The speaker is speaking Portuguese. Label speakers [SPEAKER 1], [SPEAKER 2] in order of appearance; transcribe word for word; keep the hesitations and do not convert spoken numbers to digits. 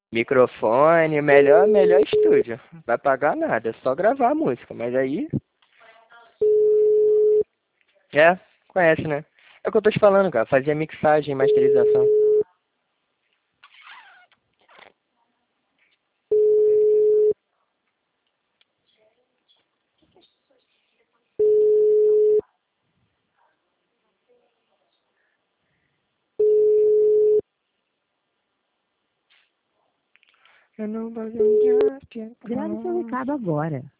[SPEAKER 1] Microfone, melhor, melhor estúdio. Vai pagar nada, é só gravar a música. Mas aí, é, conhece, né? É o que eu tô te falando, cara. Fazia mixagem, masterização. Eu não vou
[SPEAKER 2] Grave seu recado agora.